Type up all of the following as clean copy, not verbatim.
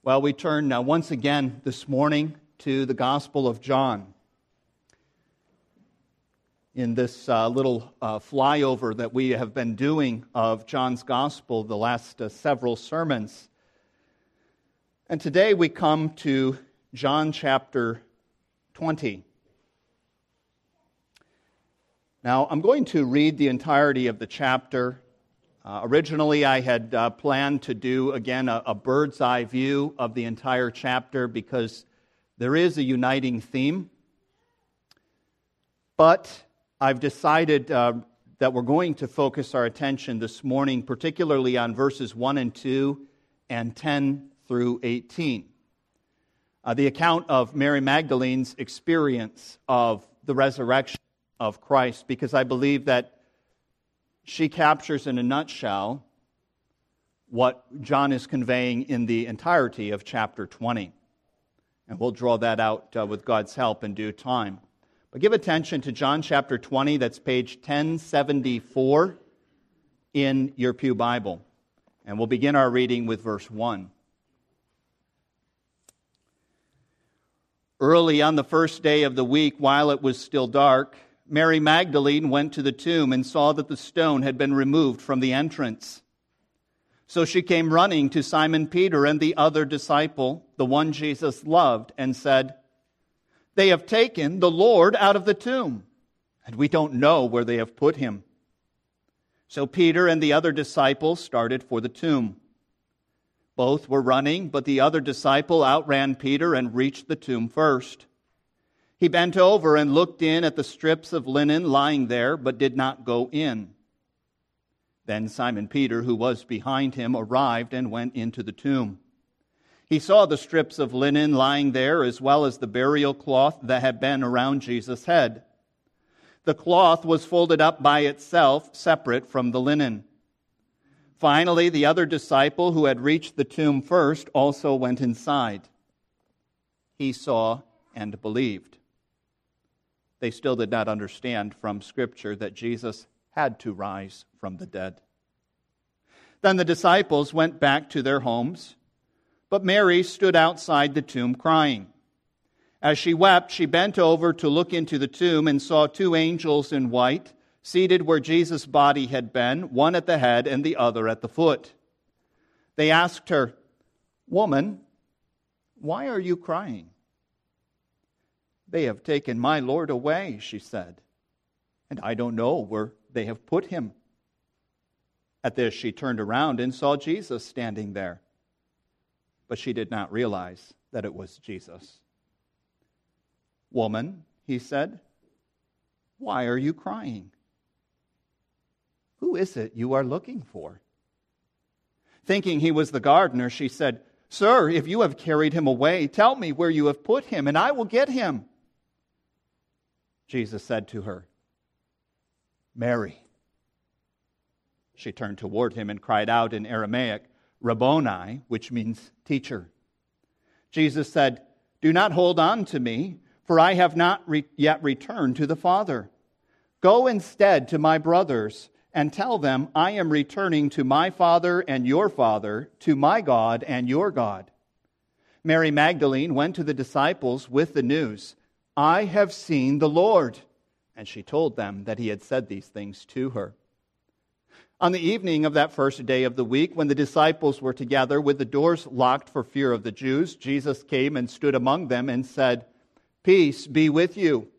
Well, we turn once again this morning to the Gospel of John. In this little flyover that we have been doing of John's Gospel the last several sermons. And today we come to John chapter 20. Now, I'm going to read the entirety of the chapter. Originally, I had planned to do, again, a bird's eye view of the entire chapter because there is a uniting theme. But I've decided that we're going to focus our attention this morning particularly on verses 1 and 2 and 10 through 18. The account of Mary Magdalene's experience of the resurrection of Christ, because I believe that she captures in a nutshell what John is conveying in the entirety of chapter 20. And we'll draw that out with God's help in due time. But give attention to John chapter 20, that's page 1074 in your Pew Bible. And we'll begin our reading with verse 1. Early on the first day of the week, while it was still dark, Mary Magdalene went to the tomb and saw that the stone had been removed from the entrance. So she came running to Simon Peter and the other disciple, the one Jesus loved, and said, "They have taken the Lord out of the tomb, and we don't know where they have put him." So Peter and the other disciple started for the tomb. Both were running, but the other disciple outran Peter and reached the tomb first. He bent over and looked in at the strips of linen lying there, but did not go in. Then Simon Peter, who was behind him, arrived and went into the tomb. He saw the strips of linen lying there, as well as the burial cloth that had been around Jesus' head. The cloth was folded up by itself, separate from the linen. Finally, the other disciple, who had reached the tomb first, also went inside. He saw and believed. They still did not understand from Scripture that Jesus had to rise from the dead. Then the disciples went back to their homes, but Mary stood outside the tomb crying. As she wept, she bent over to look into the tomb and saw two angels in white, seated where Jesus' body had been, one at the head and the other at the foot. They asked her, "Woman, why are you crying?" "They have taken my Lord away," she said, "and I don't know where they have put him." At this, she turned around and saw Jesus standing there, but she did not realize that it was Jesus. "Woman," he said, "why are you crying? Who is it you are looking for?" Thinking he was the gardener, she said, "Sir, if you have carried him away, tell me where you have put him, and I will get him." Jesus said to her, "Mary." She turned toward him and cried out in Aramaic, "Rabboni," which means teacher. Jesus said, "Do not hold on to me, for I have not yet returned to the Father. Go instead to my brothers and tell them, I am returning to my Father and your Father, to my God and your God." Mary Magdalene went to the disciples with the news, "I have seen the Lord." And she told them that he had said these things to her. On the evening of that first day of the week, when the disciples were together with the doors locked for fear of the Jews, Jesus came and stood among them and said, "Peace be with you."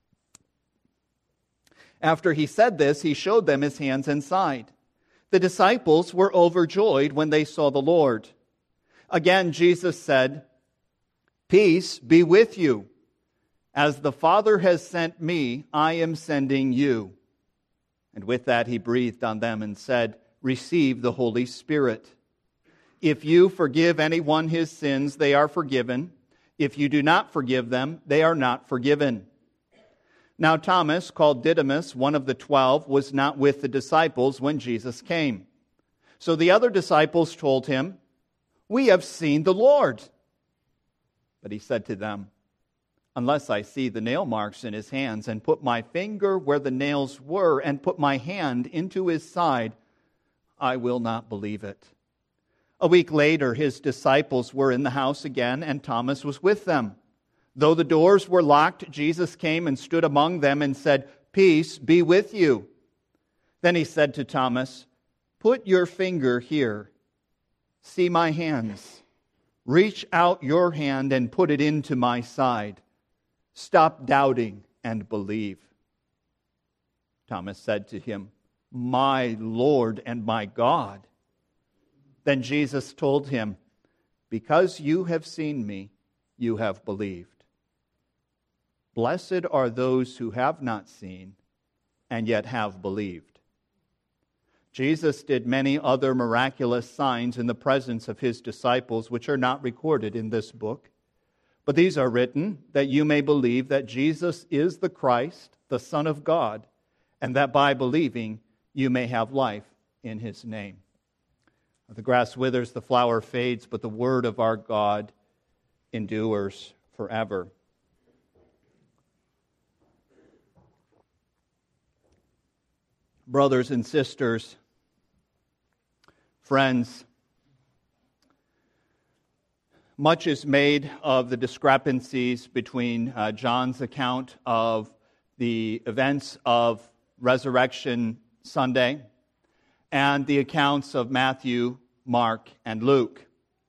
After he said this, he showed them his hands and side. The disciples were overjoyed when they saw the Lord. Again, Jesus said, "Peace be with you. As the Father has sent me, I am sending you." And with that he breathed on them and said, "Receive the Holy Spirit. If you forgive anyone his sins, they are forgiven. If you do not forgive them, they are not forgiven." Now Thomas, called Didymus, one of the 12, was not with the disciples when Jesus came. So the other disciples told him, "We have seen the Lord." But he said to them, "Unless I see the nail marks in his hands, and put my finger where the nails were, and put my hand into his side, I will not believe it." A week later, his disciples were in the house again, and Thomas was with them. Though the doors were locked, Jesus came and stood among them and said, "Peace be with you." Then he said to Thomas, "Put your finger here. See my hands. Reach out your hand and put it into my side. Stop doubting and believe." Thomas said to him, "My Lord and my God." Then Jesus told him, "Because you have seen me, you have believed. Blessed are those who have not seen and yet have believed." Jesus did many other miraculous signs in the presence of his disciples, which are not recorded in this book. But these are written that you may believe that Jesus is the Christ, the Son of God, and that by believing you may have life in his name. The grass withers, the flower fades, but the word of our God endures forever. Brothers and sisters, friends, much is made of the discrepancies between John's account of the events of Resurrection Sunday and the accounts of Matthew, Mark, and Luke.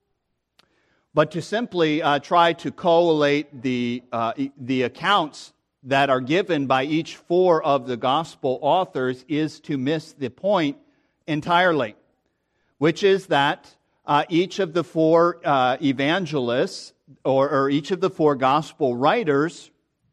But to simply try to collate the accounts that are given by each four of the gospel authors is to miss the point entirely, which is that each of the four evangelists or each of the four gospel writers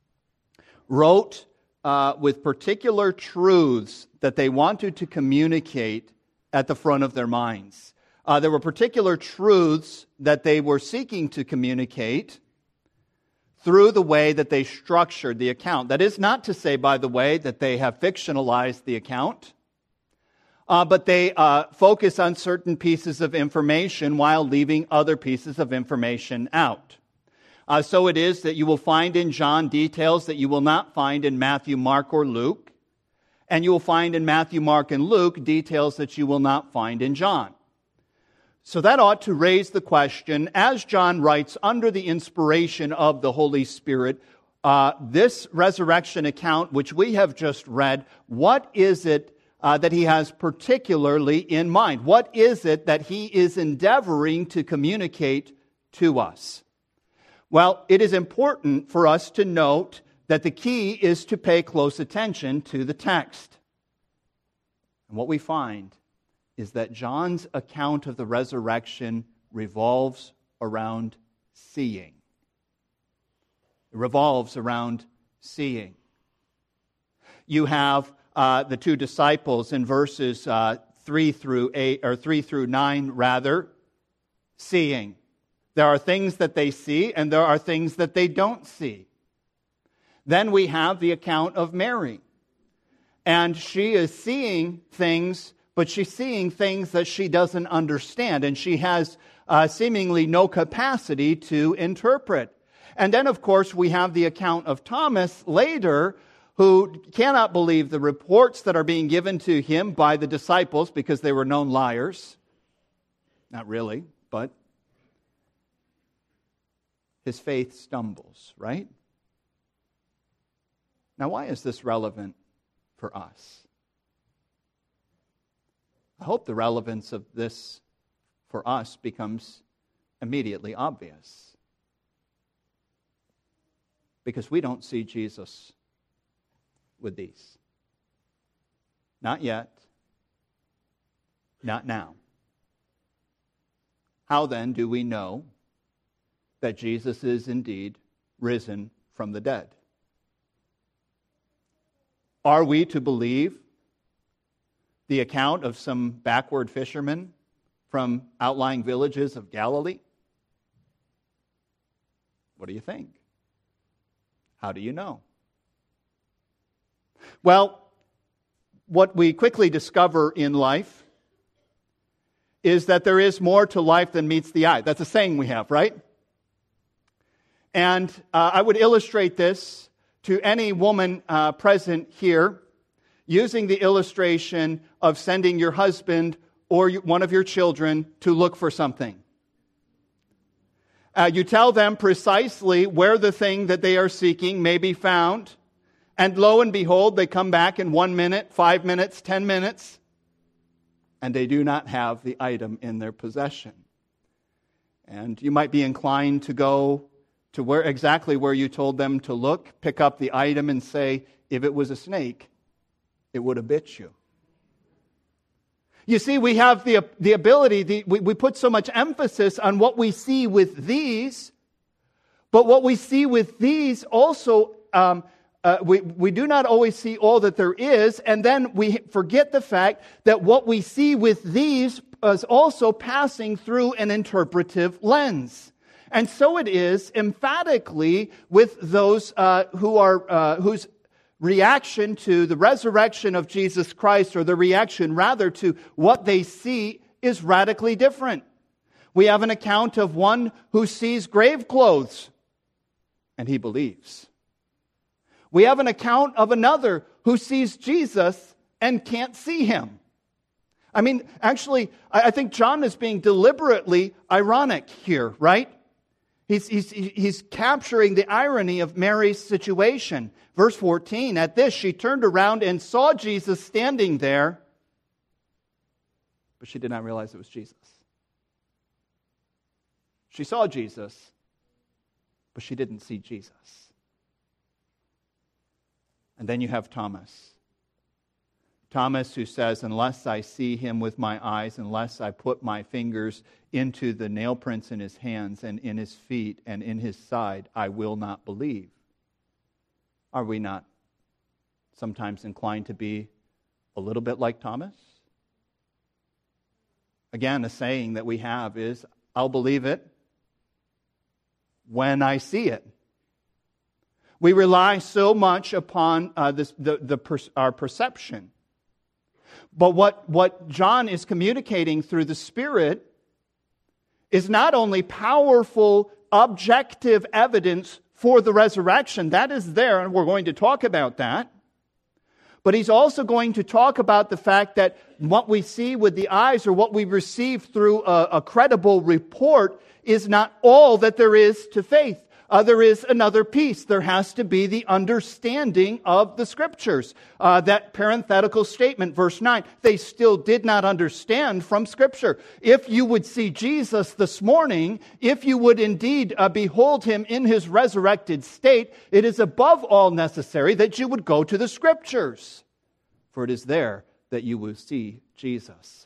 wrote with particular truths that they wanted to communicate at the front of their minds. There were particular truths that they were seeking to communicate through the way that they structured the account. That is not to say, by the way, that they have fictionalized the account, but they focus on certain pieces of information while leaving other pieces of information out. So it is that you will find in John details that you will not find in Matthew, Mark, or Luke, and you will find in Matthew, Mark, and Luke details that you will not find in John. So that ought to raise the question, as John writes under the inspiration of the Holy Spirit, this resurrection account which we have just read, what is it that he has particularly in mind? What is it that he is endeavoring to communicate to us? Well, it is important for us to note that the key is to pay close attention to the text. And what we find is that John's account of the resurrection revolves around seeing. It revolves around seeing. You have the two disciples in verses 3 through 9, seeing. There are things that they see and there are things that they don't see. Then we have the account of Mary. And she is seeing things, but she's seeing things that she doesn't understand, and she has seemingly no capacity to interpret. And then, of course, we have the account of Thomas later, who cannot believe the reports that are being given to him by the disciples because they were known liars. Not really, but his faith stumbles, right? Now, why is this relevant for us? I hope the relevance of this for us becomes immediately obvious. Because we don't see Jesus with these. Not yet. Not now. How then do we know that Jesus is indeed risen from the dead? Are we to believe the account of some backward fishermen from outlying villages of Galilee? What do you think? How do you know? Well, what we quickly discover in life is that there is more to life than meets the eye. That's a saying we have, right? And I would illustrate this to any woman present here using the illustration of sending your husband or one of your children to look for something. You tell them precisely where the thing that they are seeking may be found. And lo and behold, they come back in 1 minute, 5 minutes, 10 minutes, and they do not have the item in their possession. And you might be inclined to go to exactly where you told them to look, pick up the item and say, if it was a snake, it would have bit you. You see, we have the ability, we put so much emphasis on what we see with these, but what we see with these also, we do not always see all that there is, and then we forget the fact that what we see with these is also passing through an interpretive lens. And so it is emphatically with those whose reaction to the resurrection of Jesus Christ, or the reaction rather to what they see, is radically different. We have an account of one who sees grave clothes and he believes. We have an account of another who sees Jesus and can't see him. I mean, actually, I think John is being deliberately ironic here, right? He's capturing the irony of Mary's situation. Verse 14, at this she turned around and saw Jesus standing there, but she did not realize it was Jesus. She saw Jesus, but she didn't see Jesus. And then you have Thomas. Thomas, who says, unless I see him with my eyes, unless I put my fingers into the nail prints in his hands and in his feet and in his side, I will not believe. Are we not sometimes inclined to be a little bit like Thomas? Again, a saying that we have is, I'll believe it when I see it. We rely so much upon our perception. But what John is communicating through the Spirit is not only powerful, objective evidence for the resurrection. That is there, and we're going to talk about that. But he's also going to talk about the fact that what we see with the eyes, or what we receive through a credible report, is not all that there is to faith. There is another piece. There has to be the understanding of the Scriptures. That parenthetical statement, verse 9, they still did not understand from Scripture. If you would see Jesus this morning, if you would indeed behold him in his resurrected state, it is above all necessary that you would go to the Scriptures, for it is there that you will see Jesus.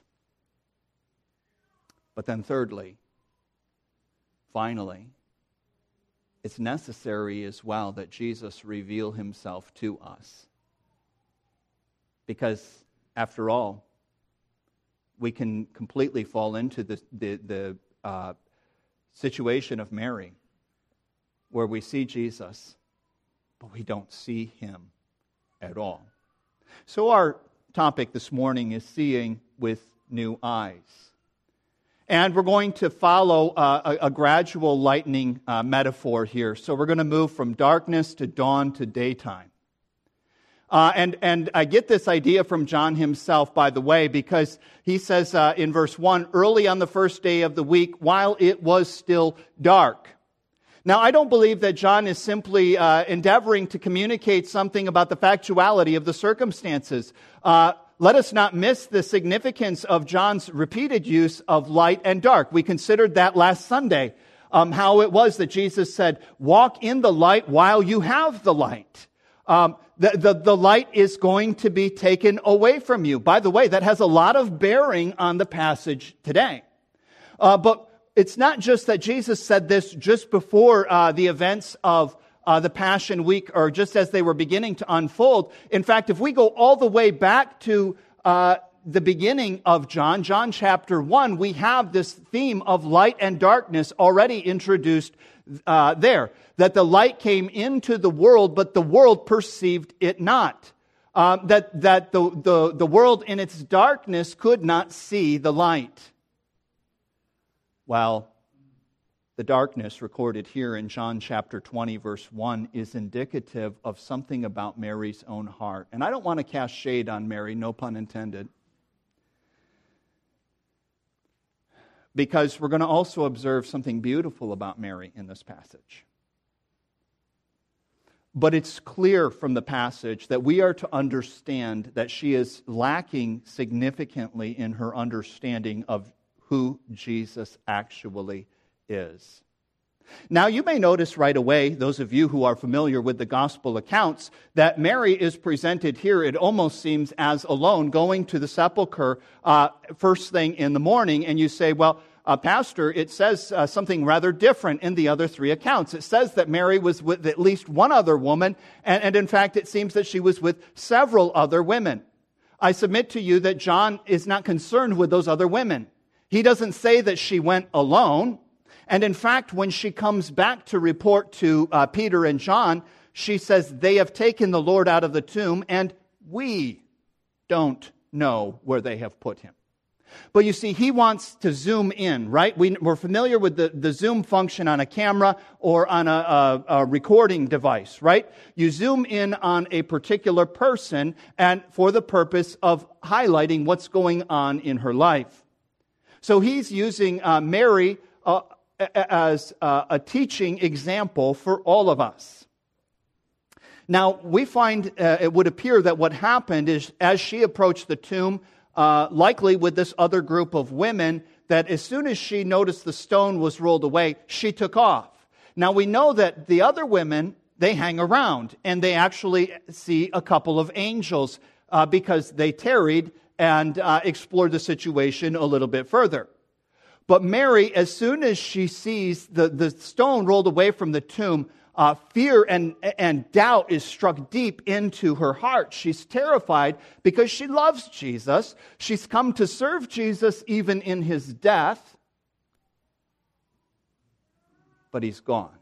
But then thirdly, finally, it's necessary as well that Jesus reveal himself to us. Because, after all, we can completely fall into the situation of Mary, where we see Jesus, but we don't see him at all. So our topic this morning is seeing with new eyes. And we're going to follow a gradual lightening metaphor here. So we're going to move from darkness to dawn to daytime. And I get this idea from John himself, by the way, because he says in verse 1, early on the first day of the week, while it was still dark. Now, I don't believe that John is simply endeavoring to communicate something about the factuality of the circumstances. Let us not miss the significance of John's repeated use of light and dark. We considered that last Sunday, how it was that Jesus said, walk in the light while you have the light. The light is going to be taken away from you. By the way, that has a lot of bearing on the passage today. But it's not just that Jesus said this just before the events of the Passion Week, or just as they were beginning to unfold. In fact, if we go all the way back to the beginning of John chapter 1, we have this theme of light and darkness already introduced there. That the light came into the world, but the world perceived it not. That the world in its darkness could not see the light. Well, the darkness recorded here in John chapter 20, verse 1, is indicative of something about Mary's own heart. And I don't want to cast shade on Mary, no pun intended. because we're going to also observe something beautiful about Mary in this passage. But it's clear from the passage that we are to understand that she is lacking significantly in her understanding of who Jesus actually is. Now, you may notice right away, those of you who are familiar with the gospel accounts, that Mary is presented here, it almost seems, as alone, going to the sepulcher first thing in the morning, and you say, well, Pastor, it says something rather different in the other three accounts. It says that Mary was with at least one other woman, and in fact, it seems that she was with several other women. I submit to you that John is not concerned with those other women. He doesn't say that she went alone. And in fact, when she comes back to report to Peter and John, she says, they have taken the Lord out of the tomb, and we don't know where they have put him. But you see, he wants to zoom in, right? We're familiar with the zoom function on a camera or on a recording device, right? You zoom in on a particular person and for the purpose of highlighting what's going on in her life. So he's using Mary as a teaching example for all of us. Now, we find it would appear that what happened is as she approached the tomb, likely with this other group of women, that as soon as she noticed the stone was rolled away, she took off. Now, we know that the other women, they hang around, and they actually see a couple of angels because they tarried and explored the situation a little bit further. But Mary, as soon as she sees the stone rolled away from the tomb, fear and doubt is struck deep into her heart. She's terrified because she loves Jesus. She's come to serve Jesus even in his death. But he's gone.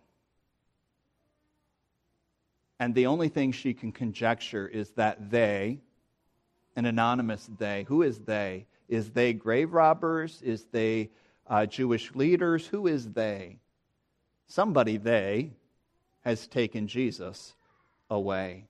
And the only thing she can conjecture is that they, an anonymous they, who is they? Is they grave robbers? Is they Jewish leaders? Who is they? Somebody they has taken Jesus away.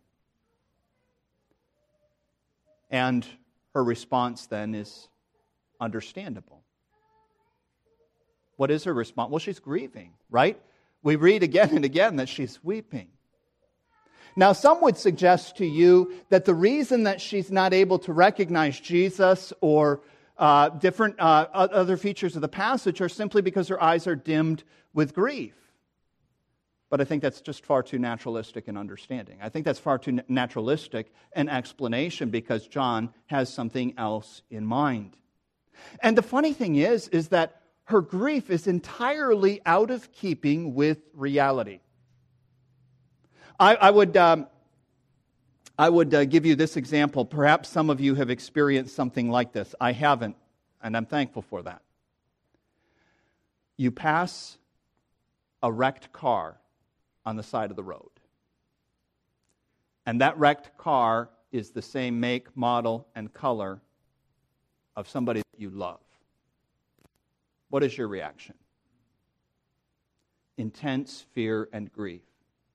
And her response then is understandable. What is her response? Well, she's grieving, right? We read again and again that she's weeping. Now, some would suggest to you that the reason that she's not able to recognize Jesus or different other features of the passage are simply because her eyes are dimmed with grief. But I think that's just far too naturalistic an understanding. I think that's far too naturalistic an explanation because John has something else in mind. And the funny thing is that her grief is entirely out of keeping with reality. I would give you this example. Perhaps some of you have experienced something like this. I haven't, and I'm thankful for that. You pass a wrecked car on the side of the road. And that wrecked car is the same make, model, and color of somebody that you love. What is your reaction? Intense fear and grief.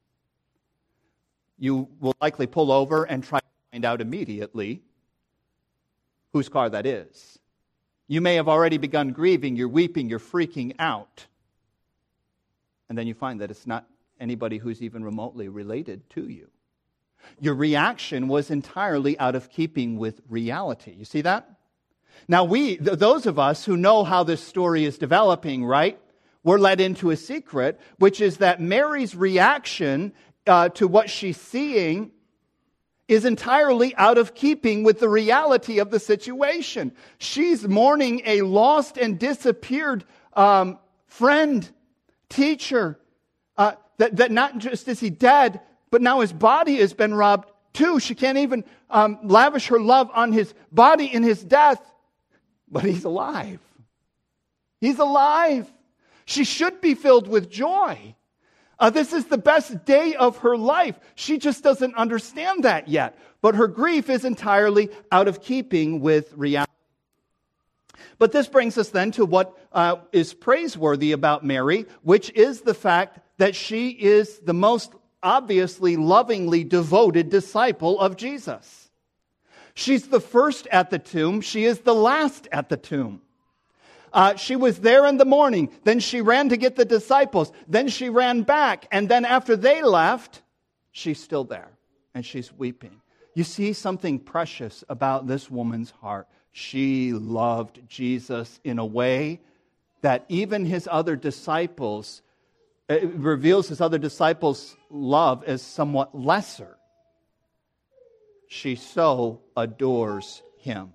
You will likely pull over and try to find out immediately whose car that is. You may have already begun grieving, you're weeping, you're freaking out. And then you find that it's not anybody who's even remotely related to you. Your reaction was entirely out of keeping with reality. You see that? Now those of us who know how this story is developing, right, we're led into a secret, which is that Mary's reaction to what she's seeing is entirely out of keeping with the reality of the situation. She's mourning a lost and disappeared friend, teacher, that not just is he dead, but now his body has been robbed too. She can't even lavish her love on his body in his death, but he's alive. He's alive. She should be filled with joy. This is the best day of her life. She just doesn't understand that yet. But her grief is entirely out of keeping with reality. But this brings us then to what is praiseworthy about Mary, which is the fact that she is the most obviously lovingly devoted disciple of Jesus. She's the first at the tomb. She is the last at the tomb. She was there in the morning. Then she ran to get the disciples. Then she ran back. And then after they left, she's still there. And she's weeping. You see something precious about this woman's heart. She loved Jesus in a way that even his other disciples, it reveals his other disciples' love as somewhat lesser. She so adores him.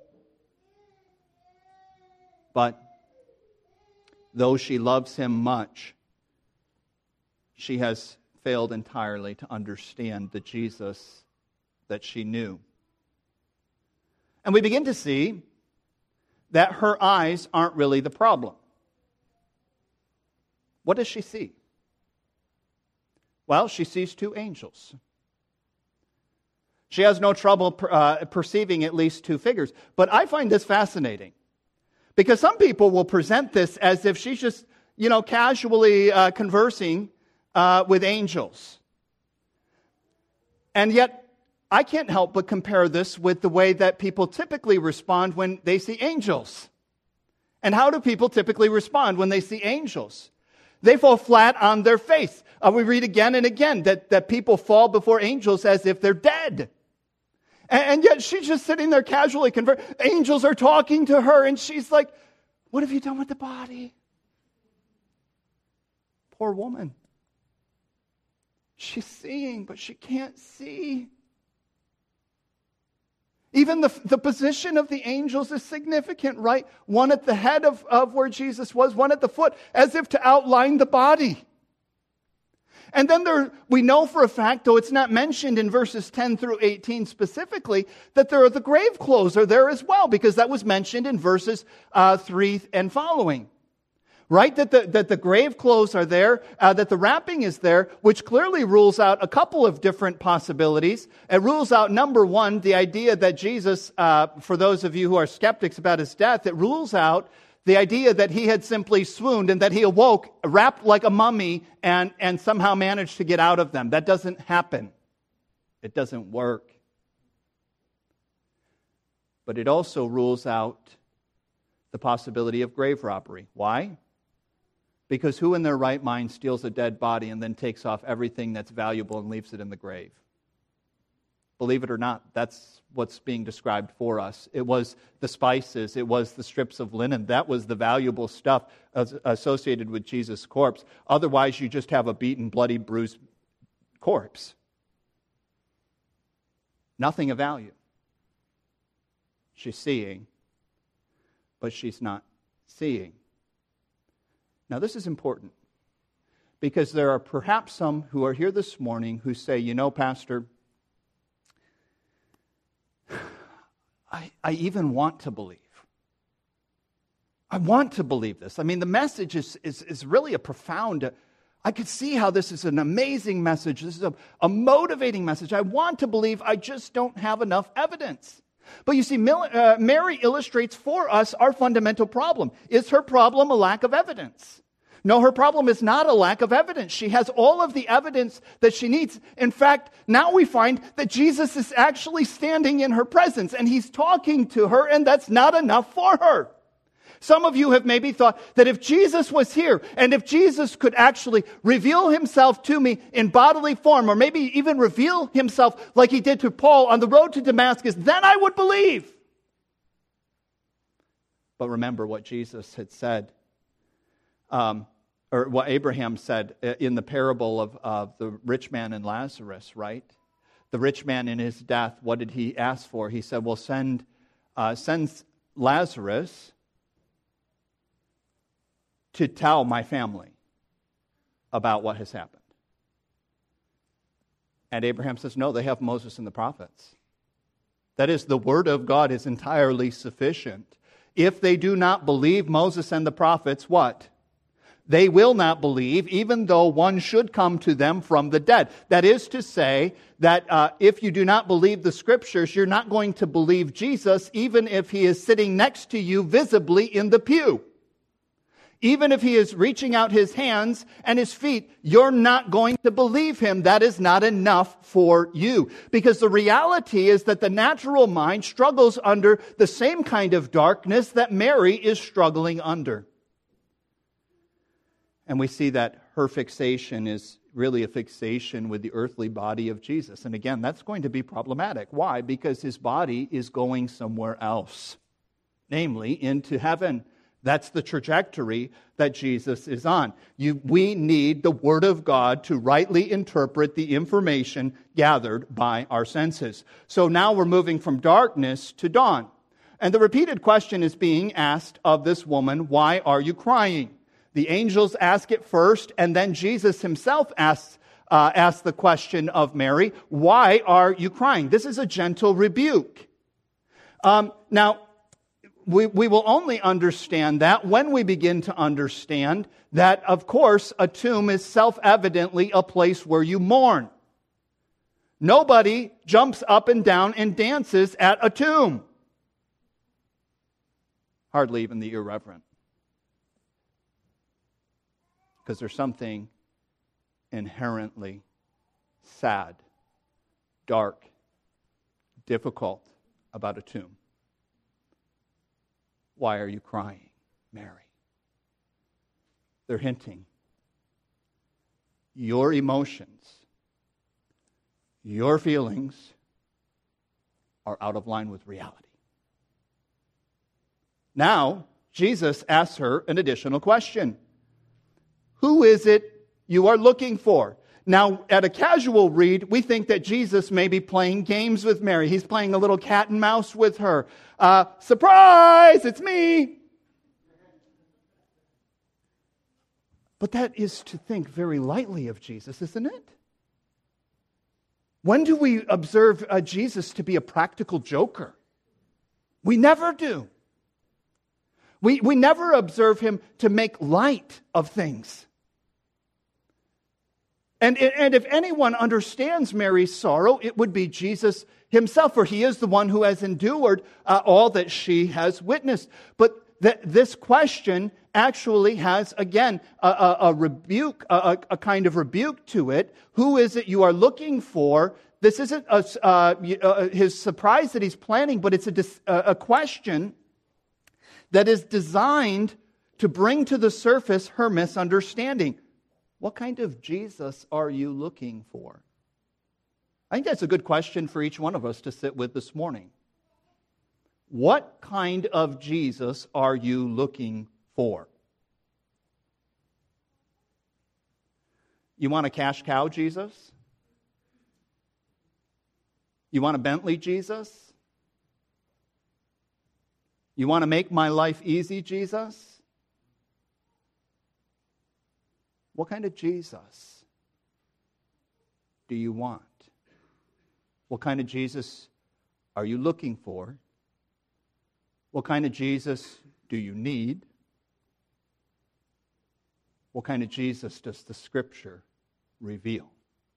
But though she loves him much, she has failed entirely to understand the Jesus that she knew. And we begin to see that her eyes aren't really the problem. What does she see? Well, she sees two angels. She has no trouble perceiving at least two figures. But I find this fascinating. Because some people will present this as if she's just, casually conversing with angels. And yet, I can't help but compare this with the way that people typically respond when they see angels. And how do people typically respond when they see angels? They fall flat on their face. We read again and again that people fall before angels as if they're dead. And yet she's just sitting there casually conversing. Angels are talking to her and she's like, what have you done with the body? Poor woman. She's seeing, but she can't see. Even the position of the angels is significant, right? One at the head of where Jesus was, one at the foot, as if to outline the body. And then we know for a fact, though it's not mentioned in verses 10 through 18 specifically, that there are the grave clothes are there as well, because that was mentioned in verses 3 and following. Right? That the grave clothes are there, that the wrapping is there, which clearly rules out a couple of different possibilities. It rules out, number one, the idea that Jesus, for those of you who are skeptics about his death, it rules out the idea that he had simply swooned and that he awoke, wrapped like a mummy, and somehow managed to get out of them. That doesn't happen. It doesn't work. But it also rules out the possibility of grave robbery. Why? Because who in their right mind steals a dead body and then takes off everything that's valuable and leaves it in the grave? Believe it or not, that's what's being described for us. It was the spices, it was the strips of linen. That was the valuable stuff associated with Jesus' corpse. Otherwise, you just have a beaten, bloody, bruised corpse. Nothing of value. She's seeing, but she's not seeing. Now, this is important because there are perhaps some who are here this morning who say, Pastor, I even want to believe. I want to believe this. I mean, the message is really a profound, I could see how this is an amazing message. This is a motivating message. I want to believe, I just don't have enough evidence. But you see, Mary illustrates for us our fundamental problem. Is her problem a lack of evidence? No, her problem is not a lack of evidence. She has all of the evidence that she needs. In fact, now we find that Jesus is actually standing in her presence and he's talking to her, and that's not enough for her. Some of you have maybe thought that if Jesus was here and if Jesus could actually reveal himself to me in bodily form, or maybe even reveal himself like he did to Paul on the road to Damascus, then I would believe. But remember what Jesus had said, or what Abraham said in the parable of the rich man and Lazarus, right? The rich man in his death, what did he ask for? He said, well, send Lazarus to tell my family about what has happened. And Abraham says, no, they have Moses and the prophets. That is, the word of God is entirely sufficient. If they do not believe Moses and the prophets, what? They will not believe, even though one should come to them from the dead. That is to say that if you do not believe the Scriptures, you're not going to believe Jesus, even if he is sitting next to you visibly in the pew. Even if he is reaching out his hands and his feet, you're not going to believe him. That is not enough for you. Because the reality is that the natural mind struggles under the same kind of darkness that Mary is struggling under. And we see that her fixation is really a fixation with the earthly body of Jesus. And again, that's going to be problematic. Why? Because his body is going somewhere else, namely into heaven. That's the trajectory that Jesus is on. We need the Word of God to rightly interpret the information gathered by our senses. So now we're moving from darkness to dawn. And the repeated question is being asked of this woman, why are you crying? The angels ask it first, and then Jesus himself asks the question of Mary, why are you crying? This is a gentle rebuke. Now, we will only understand that when we begin to understand that, of course, a tomb is self-evidently a place where you mourn. Nobody jumps up and down and dances at a tomb. Hardly even the irreverent. Because there's something inherently sad, dark, difficult about a tomb. Why are you crying, Mary? They're hinting. Your emotions, your feelings are out of line with reality. Now, Jesus asks her an additional question. Who is it you are looking for? Now, at a casual read, we think that Jesus may be playing games with Mary. He's playing a little cat and mouse with her. Surprise, it's me. But that is to think very lightly of Jesus, isn't it? When do we observe Jesus to be a practical joker? We never do. We never observe him to make light of things. And if anyone understands Mary's sorrow, it would be Jesus himself, for he is the one who has endured all that she has witnessed. But this question actually has, again, a rebuke, a kind of rebuke to it. Who is it you are looking for? This isn't his surprise that he's planning, but it's a question that is designed to bring to the surface her misunderstanding. What kind of Jesus are you looking for? I think that's a good question for each one of us to sit with this morning. What kind of Jesus are you looking for? You want a cash cow Jesus? You want a Bentley Jesus? You want to make my life easy Jesus? What kind of Jesus do you want? What kind of Jesus are you looking for? What kind of Jesus do you need? What kind of Jesus does the Scripture reveal?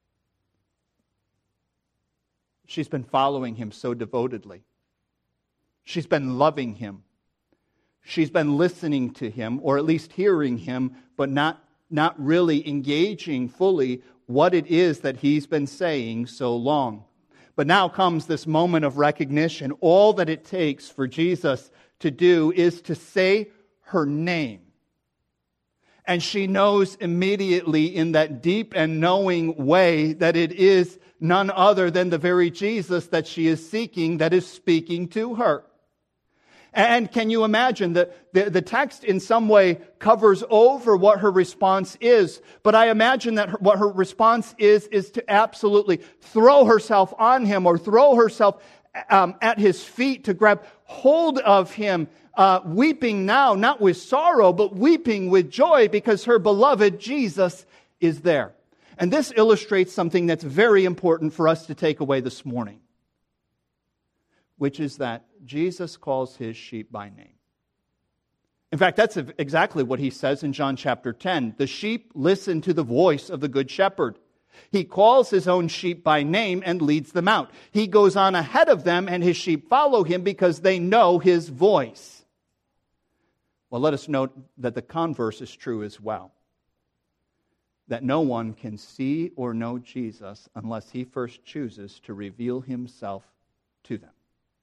She's been following him so devotedly. She's been loving him. She's been listening to him, or at least hearing him, but not really engaging fully what it is that he's been saying so long. But now comes this moment of recognition. All that it takes for Jesus to do is to say her name. And she knows immediately in that deep and knowing way that it is none other than the very Jesus that she is seeking that is speaking to her. And can you imagine that the text in some way covers over what her response is, but I imagine that what her response is to absolutely throw herself on him or throw herself at his feet to grab hold of him, weeping now, not with sorrow, but weeping with joy because her beloved Jesus is there. And this illustrates something that's very important for us to take away this morning, which is that Jesus calls his sheep by name. In fact, that's exactly what he says in John chapter 10. The sheep listen to the voice of the good shepherd. He calls his own sheep by name and leads them out. He goes on ahead of them and his sheep follow him because they know his voice. Well, let us note that the converse is true as well. That no one can see or know Jesus unless he first chooses to reveal himself to them.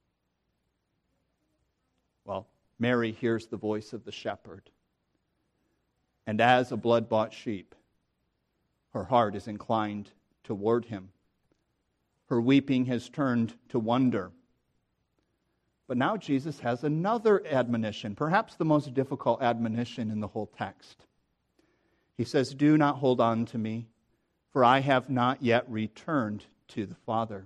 Well, Mary hears the voice of the shepherd. And as a blood-bought sheep, her heart is inclined toward him. Her weeping has turned to wonder. But now Jesus has another admonition, perhaps the most difficult admonition in the whole text. He says, "Do not hold on to me, for I have not yet returned to the Father."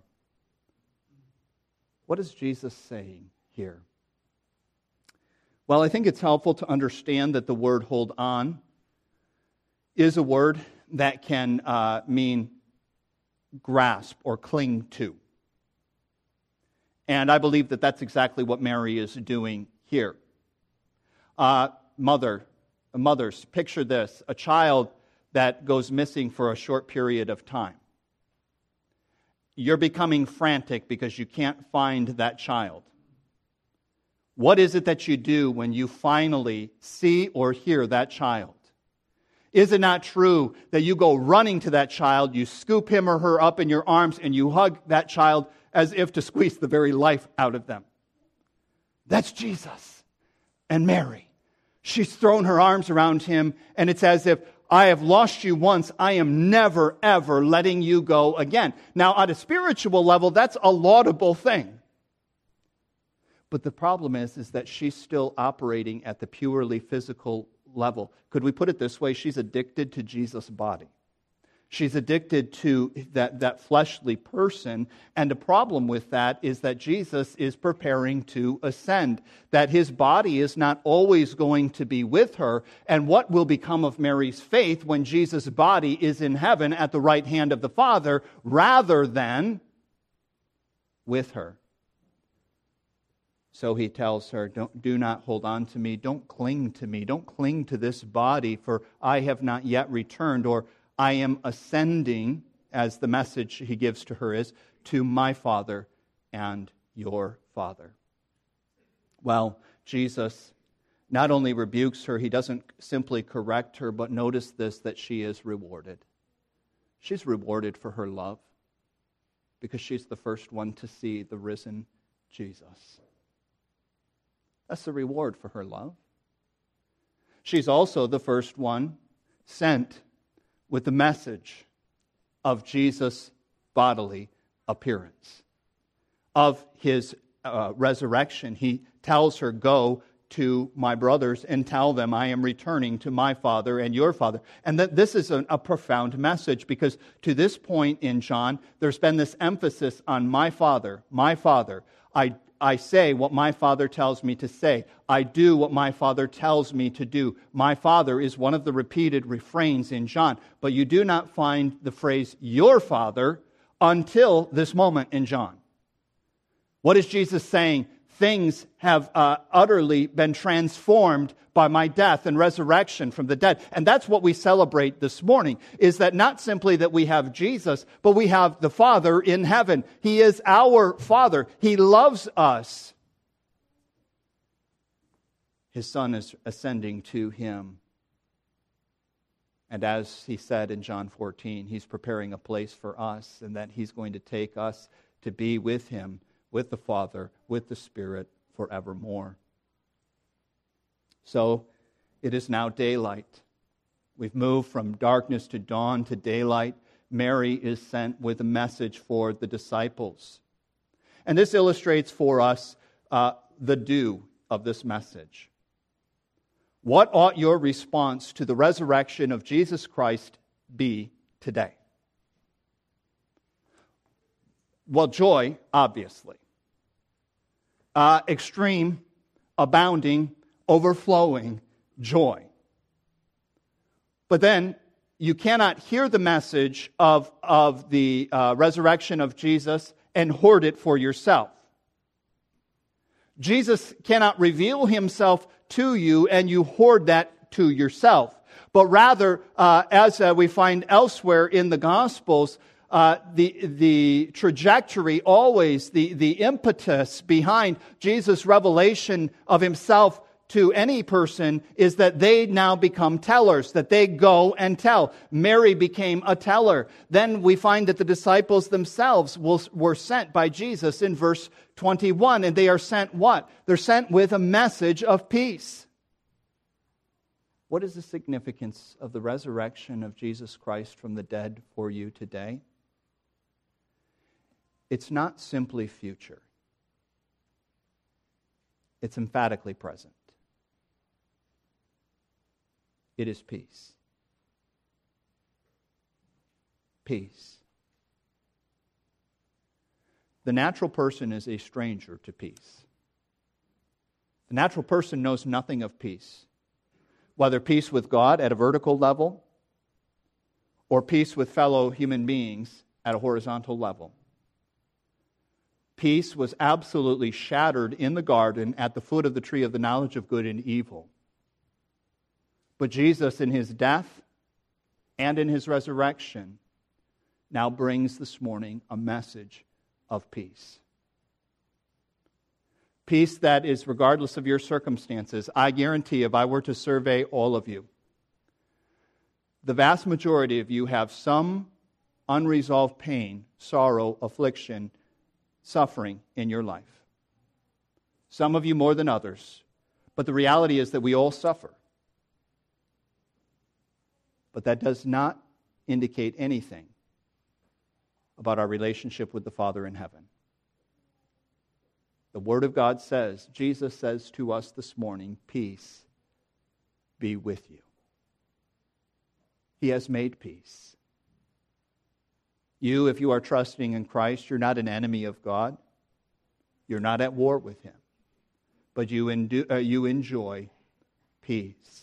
What is Jesus saying here? Well, I think it's helpful to understand that the word hold on is a word that can mean grasp or cling to. And I believe that that's exactly what Mary is doing here. Mothers, picture this, a child that goes missing for a short period of time. You're becoming frantic because you can't find that child. What is it that you do when you finally see or hear that child? Is it not true that you go running to that child, you scoop him or her up in your arms, and you hug that child as if to squeeze the very life out of them? That's Jesus and Mary. She's thrown her arms around him, and it's as if, I have lost you once, I am never, ever letting you go again. Now, at a spiritual level, that's a laudable thing. But the problem is that she's still operating at the purely physical level. Could we put it this way? She's addicted to Jesus' body. She's addicted to that fleshly person. And the problem with that is that Jesus is preparing to ascend, that his body is not always going to be with her. And what will become of Mary's faith when Jesus' body is in heaven at the right hand of the Father rather than with her? So he tells her, do not hold on to me. Don't cling to me. Don't cling to this body, for I have not yet returned, or I am ascending, as the message he gives to her is, to my Father and your Father. Well, Jesus not only rebukes her, he doesn't simply correct her, but notice this, that she is rewarded. She's rewarded for her love, because she's the first one to see the risen Jesus. That's the reward for her love. She's also the first one sent with the message of Jesus' bodily appearance, of his resurrection. He tells her, go to my brothers and tell them I am returning to my Father and your Father. And that this is a profound message, because to this point in John, there's been this emphasis on my Father, my Father. I say what my Father tells me to say. I do what my Father tells me to do. My Father is one of the repeated refrains in John. But you do not find the phrase, your Father, until this moment in John. What is Jesus saying? Things have utterly been transformed by my death and resurrection from the dead. And that's what we celebrate this morning, is that not simply that we have Jesus, but we have the Father in heaven. He is our Father. He loves us. His Son is ascending to him. And as he said in John 14, he's preparing a place for us, and that he's going to take us to be with him, with the Father, with the Spirit forevermore. So it is now daylight. We've moved from darkness to dawn to daylight. Mary is sent with a message for the disciples. And this illustrates for us the due of this message. What ought your response to the resurrection of Jesus Christ be today? Well, joy, obviously. Extreme, abounding, overflowing joy. But then you cannot hear the message of the resurrection of Jesus and hoard it for yourself. Jesus cannot reveal himself to you and you hoard that to yourself. But rather, as we find elsewhere in the Gospels, the trajectory, always the impetus behind Jesus' revelation of himself to any person is that they now become tellers, that they go and tell. Mary became a teller. Then we find that the disciples themselves were sent by Jesus in verse 21, and they are sent what? They're sent with a message of peace. What is the significance of the resurrection of Jesus Christ from the dead for you today? It's not simply future. It's emphatically present. It is peace. Peace. The natural person is a stranger to peace. The natural person knows nothing of peace, whether peace with God at a vertical level or peace with fellow human beings at a horizontal level. Peace was absolutely shattered in the garden at the foot of the tree of the knowledge of good and evil. But Jesus, in his death and in his resurrection, now brings this morning a message of peace. Peace that is regardless of your circumstances. I guarantee if I were to survey all of you, the vast majority of you have some unresolved pain, sorrow, affliction, suffering in your life. Some of you more than others. But the reality is that we all suffer. But that does not indicate anything about our relationship with the Father in heaven. The Word of God says, Jesus says to us this morning, peace be with you. He has made peace. You, if you are trusting in Christ, you're not an enemy of God. You're not at war with Him. But you enjoy peace.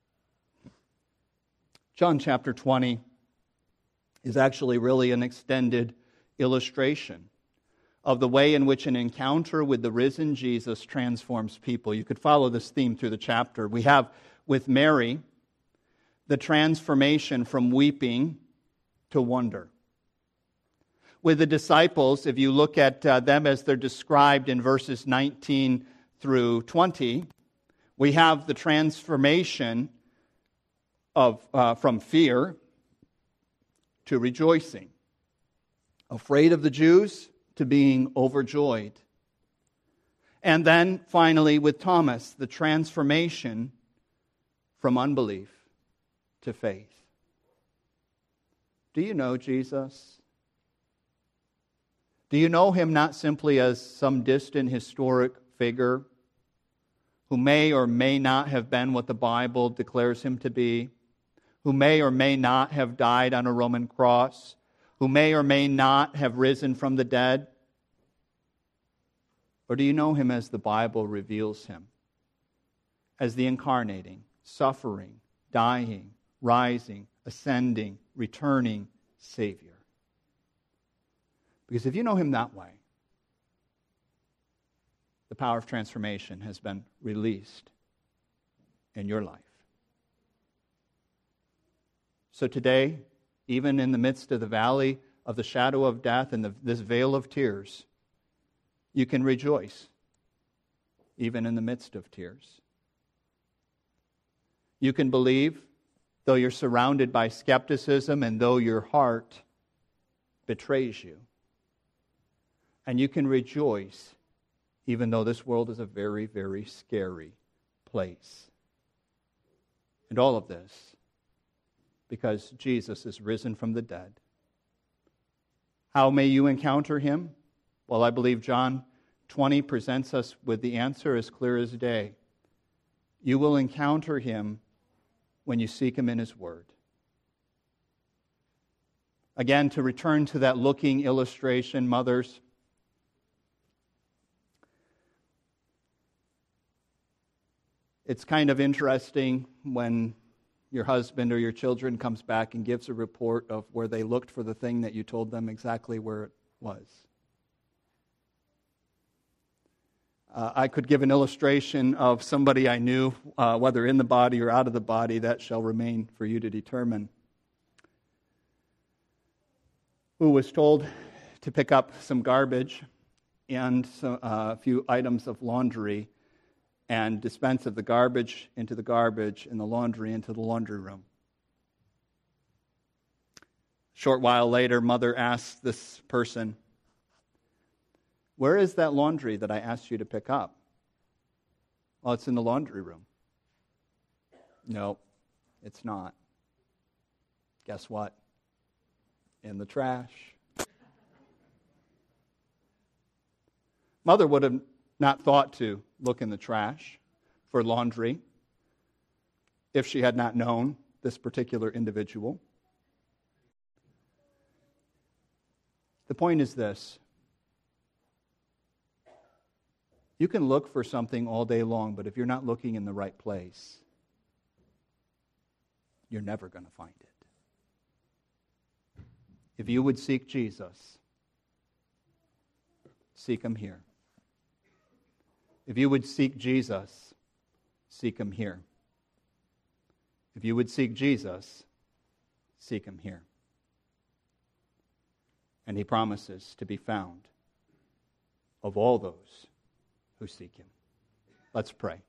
John chapter 20 is actually really an extended illustration of the way in which an encounter with the risen Jesus transforms people. You could follow this theme through the chapter. We have with Mary the transformation from weeping to wonder. With the disciples, if you look at them as they're described in verses 19 through 20, we have the transformation of from fear to rejoicing, afraid of the Jews to being overjoyed. And then finally with Thomas, the transformation from unbelief to faith. Do you know Jesus? Do you know Him not simply as some distant historic figure who may or may not have been what the Bible declares Him to be, who may or may not have died on a Roman cross, who may or may not have risen from the dead? Or do you know Him as the Bible reveals Him? As the incarnating, suffering, dying, rising, ascending, returning Savior? Because if you know Him that way, the power of transformation has been released in your life. So today, even in the midst of the valley of the shadow of death and this veil of tears, you can rejoice, even in the midst of tears. You can believe, though you're surrounded by skepticism and though your heart betrays you. And you can rejoice, even though this world is a very, very scary place. And all of this because Jesus is risen from the dead. How may you encounter Him? Well, I believe John 20 presents us with the answer as clear as day. You will encounter Him when you seek Him in His Word. Again, to return to that looking illustration, mothers, it's kind of interesting when your husband or your children comes back and gives a report of where they looked for the thing that you told them exactly where it was. I could give an illustration of somebody I knew, whether in the body or out of the body, that shall remain for you to determine, who was told to pick up some garbage and a few items of laundry and dispense of the garbage into the garbage and the laundry into the laundry room. A short while later, mother asks this person, "Where is that laundry that I asked you to pick up?" "Oh, it's in the laundry room." "No, it's not." "Guess what? In the trash." Mother would have not thought to look in the trash for laundry if she had not known this particular individual. The point is this: you can look for something all day long, but if you're not looking in the right place, you're never going to find it. If you would seek Jesus, seek Him here. If you would seek Jesus, seek Him here. If you would seek Jesus, seek Him here. And He promises to be found of all those who seek Him. Let's pray.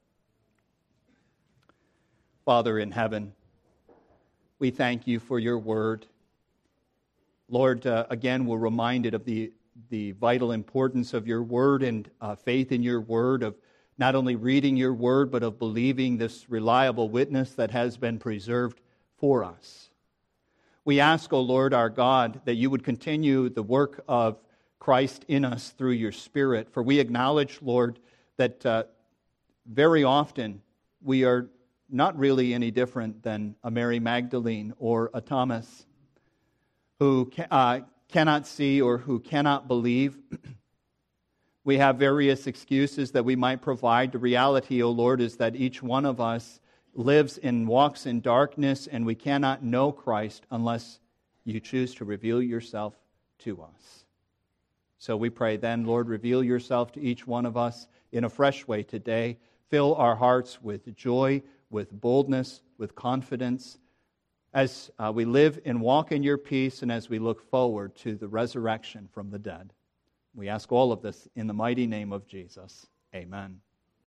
Father in heaven, we thank You for Your word. Lord, again, we're reminded of the vital importance of Your word and faith in Your word, of not only reading Your word, but of believing this reliable witness that has been preserved for us. We ask, O Lord our God, that You would continue the work of Christ in us through Your Spirit. For we acknowledge, Lord, that very often we are not really any different than a Mary Magdalene or a Thomas who cannot see or who cannot believe. We have various excuses that we might provide. The reality, O Lord, is that each one of us lives and walks in darkness, and we cannot know Christ unless You choose to reveal Yourself to us. So we pray then, Lord, reveal Yourself to each one of us in a fresh way today. Fill our hearts with joy, with boldness, with confidence, as we live and walk in Your peace, and as we look forward to the resurrection from the dead. We ask all of this in the mighty name of Jesus. Amen.